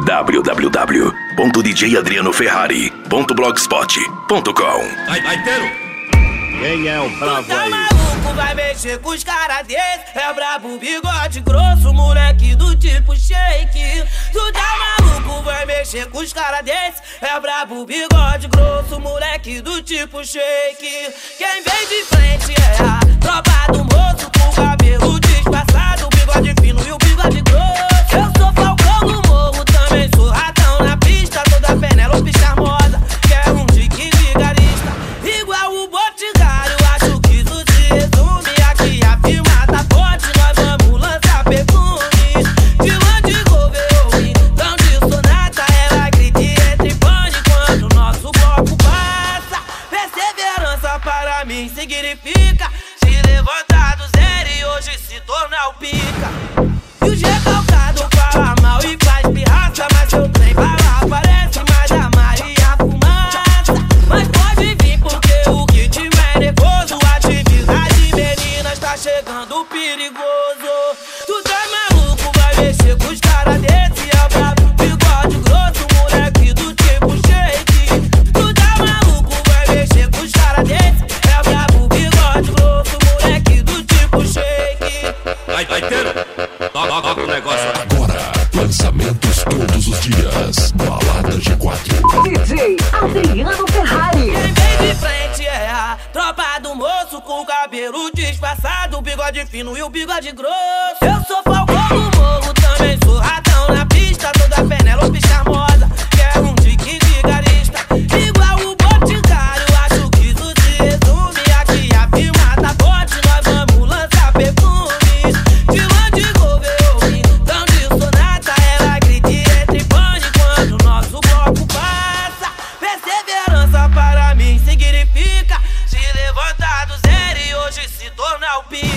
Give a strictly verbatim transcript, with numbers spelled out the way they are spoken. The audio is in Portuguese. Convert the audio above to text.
w w w ponto d j adriano ferrari ponto blogspot ponto com. Vai, vai, Tero! Quem é o brabo tá aí? Maluco, vai mexer com os caras desse. É brabo, bigode grosso, moleque do tipo shake. Tu tá maluco, vai mexer com os caras desse. É brabo, bigode grosso, moleque do tipo shake. Quem vem de frente é a tropa do moço, com o cabelo disfarçado, o bigode fino e o bigode grosso. Eu sou Falcão no morro, também sou ratão na pista. Toda Penélope charmosa, quer um dique vigarista. Igual o Boticário, acho que isso se resume. Aqui a firma tá forte, nós vamos lançar perfume. De Land Rover, então de sonata, ela grita e entra em pânico quando o nosso bloco passa. Perseverança para mim significa se levantar do zero e hoje se tornar o pica. E o recalcado fala mal e faz pirraça, mas seu trem bala parece mais da Maria Fumaça. Mas pode vir porque o ritmo é nervoso, atividade meninas tá chegando perigoso. Tu tá maluco, vai mexer com os caras desse, é brabo, bigode grosso, moleque do tipo shake. Tu tá maluco, vai mexer com os caras desse, é brabo, bigode grosso, moleque do tipo shake. Vai, vai, Tero! Toca, toca o negócio. Agora, lançamentos todos os dias. Balada G quatro. D J Adriano Ferrari. Quem vem de frente é a tropa do moço, com o cabelo disfarçado, o bigode fino e o bigode grosso. Eu sou Falcão no morro, também sou ratão na pista. Toda Penélope charmosa, quer um dique vigarista. Igual o Boticário, acho que isso se resume. Aqui a firma tá forte, nós vamos lançar perfume. De Land Rover, então de sonata, ela grita e entra em pânico quando o nosso bloco passa. Perseverança para mim significa se levantar do zero e hoje se tornar o pica.